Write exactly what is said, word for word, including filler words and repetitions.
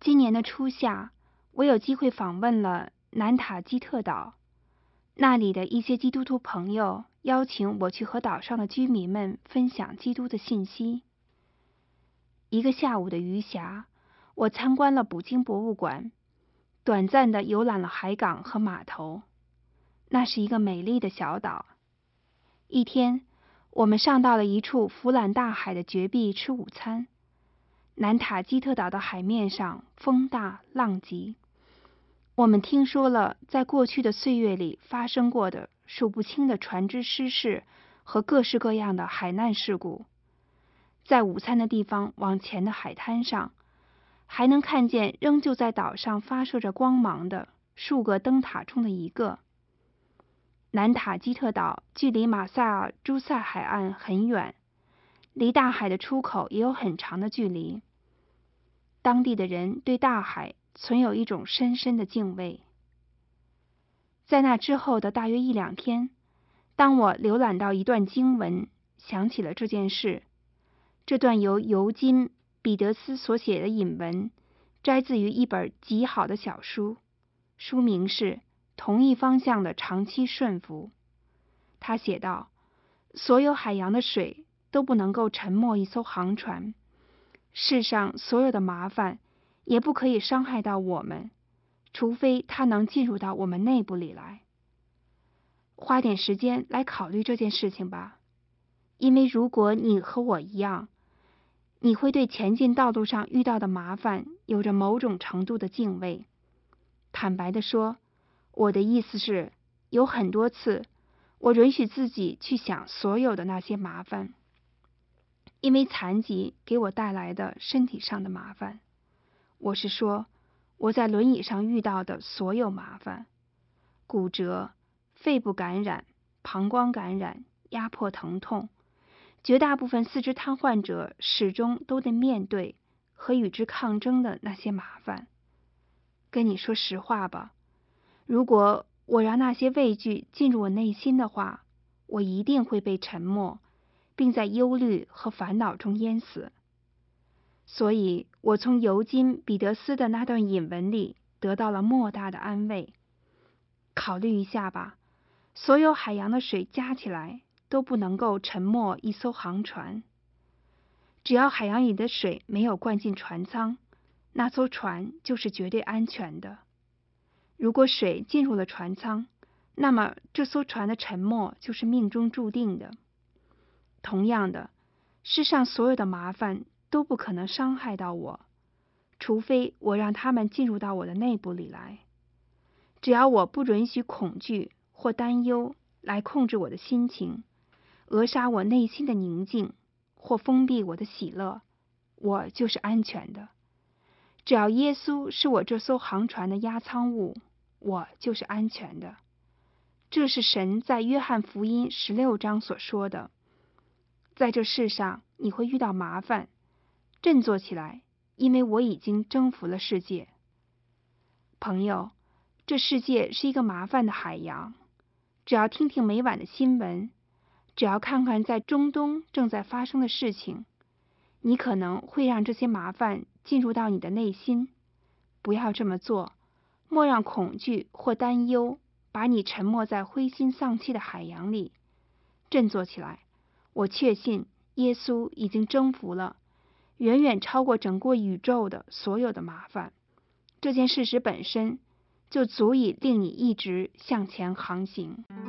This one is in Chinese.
今年的初夏，我有机会访问了南塔基特岛，那里的一些基督徒朋友邀请我去和岛上的居民们分享基督的信息。一个下午的余暇，我参观了捕鲸博物馆，短暂地游览了海港和码头。那是一个美丽的小岛。一天，我们上到了一处俯览大海的绝壁吃午餐。南塔基特岛的海面上风大浪急，我们听说了在过去的岁月里发生过的数不清的船只失事和各式各样的海难事故。在午餐的地方往前的海滩上，还能看见仍旧在岛上发射着光芒的数个灯塔中的一个。南塔基特岛距离马萨尔诸塞海岸很远，离大海的出口也有很长的距离。当地的人对大海存有一种深深的敬畏。在那之后的大约一两天，当我浏览到一段经文，想起了这件事。这段由尤金·彼得斯所写的引文，摘自于一本极好的小书，书名是《同一方向的长期顺服》。他写道：所有海洋的水都不能够沉没一艘航船，世上所有的麻烦也不可以伤害到我们，除非它能进入到我们内部里来。花点时间来考虑这件事情吧，因为如果你和我一样，你会对前进道路上遇到的麻烦有着某种程度的敬畏。坦白地说，我的意思是，有很多次，我允许自己去想所有的那些麻烦，因为残疾给我带来的身体上的麻烦。我是说，我在轮椅上遇到的所有麻烦，骨折、肺部感染、膀胱感染、压迫疼痛，绝大部分四肢瘫痪者始终都得面对和与之抗争的那些麻烦。跟你说实话吧，如果我让那些畏惧进入我内心的话，我一定会被沉没，并在忧虑和烦恼中淹死。所以我从尤金·彼得斯的那段引文里得到了莫大的安慰。考虑一下吧，所有海洋的水加起来都不能够沉没一艘航船。只要海洋里的水没有灌进船舱，那艘船就是绝对安全的。如果水进入了船舱，那么这艘船的沉没就是命中注定的。同样的，世上所有的麻烦都不可能伤害到我，除非我让它们进入到我的内部里来。只要我不允许恐惧或担忧来控制我的心情，扼杀我内心的宁静，或封闭我的喜乐，我就是安全的。只要耶稣是我这艘航船的压舱物，我就是安全的。这是神在约翰福音十六章所说的。在这世上你会遇到麻烦，振作起来，因为我已经征服了世界。朋友，这世界是一个麻烦的海洋，只要听听每晚的新闻，只要看看在中东正在发生的事情，你可能会让这些麻烦进入到你的内心。不要这么做，莫让恐惧或担忧把你沉没在灰心丧气的海洋里。振作起来，我确信耶稣已经征服了远远超过整个宇宙的所有的麻烦。这件事实本身就足以令你一直向前航行。